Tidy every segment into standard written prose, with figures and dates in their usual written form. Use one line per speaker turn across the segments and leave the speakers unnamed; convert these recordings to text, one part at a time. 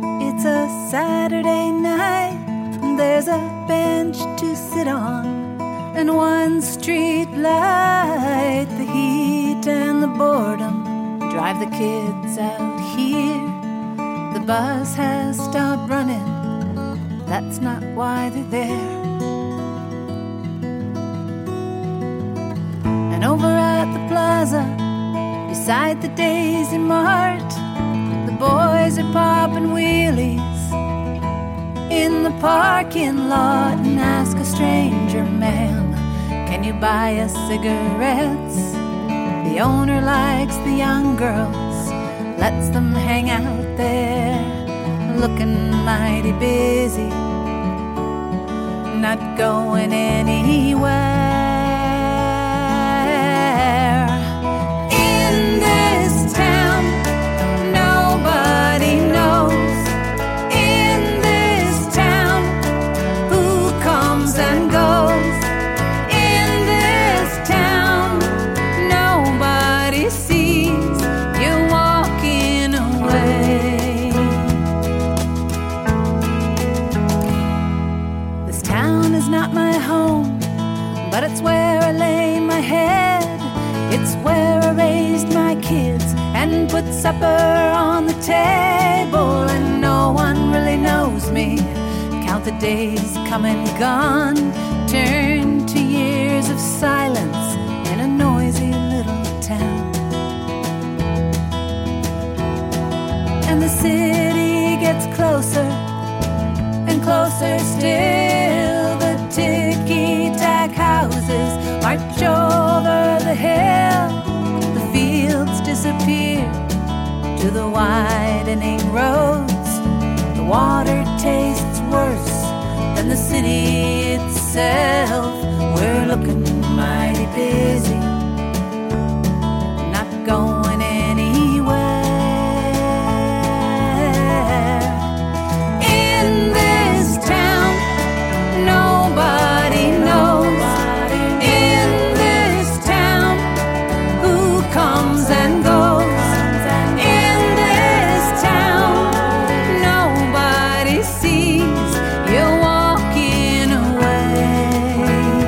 It's a Saturday night, and there's a bench to sit on, and one street light. The heat and the boredom drive the kids out here. The bus has stopped running, that's not why they're there. And over at the plaza, beside the Daisy Mart, the boys are popping wheelies in the parking lot and ask a stranger, "Ma'am, can you buy us cigarettes?" The owner likes the young girls, lets them hang out there, looking mighty busy, not going anywhere. In this town, nobody knows. In this town, who comes and goes. In this town, nobody sees you walking away. This town is not my home, but it's where I lay my head. It's where I raised my kids and put supper on the table. And no one really knows me. Count the days come and gone, turn to years of silence in a noisy little town. And the city gets closer and closer still. The ticky-tack houses march over the hill. The fields disappear to the widening roads. The water tastes worse than the city itself. We're looking mighty busy, not going anywhere. In this town, nobody knows. In this town, who comes and goes. In this town, nobody sees you walking away.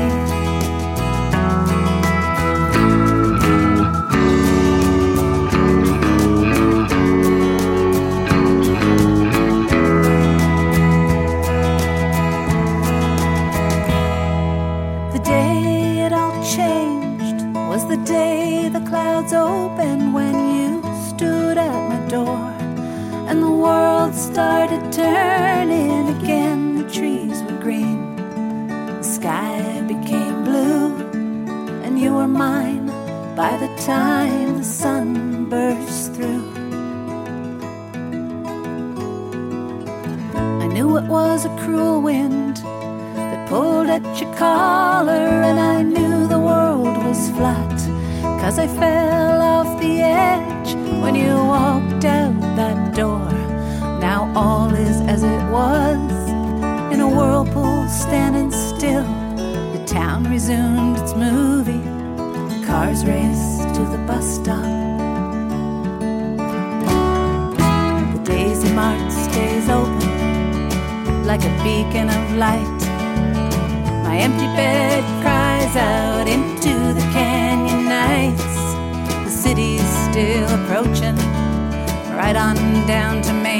The day it all changed was the day the clouds opened, when you stood at my door and the world started turning again. The trees were green, the sky became blue, and you were mine by the time the sun burst through. I knew it was a cruel wind that pulled at your collar, and I knew the world was flat, 'cause I fell off the edge when you walked out that door. Now all is as it was, in a whirlpool standing still. The town resumed its movie, the cars raced to the bus stop. The Daisy Mart stays open like a beacon of light. My empty bed cries out into the canyon nights. The city's still approaching, right on down to Main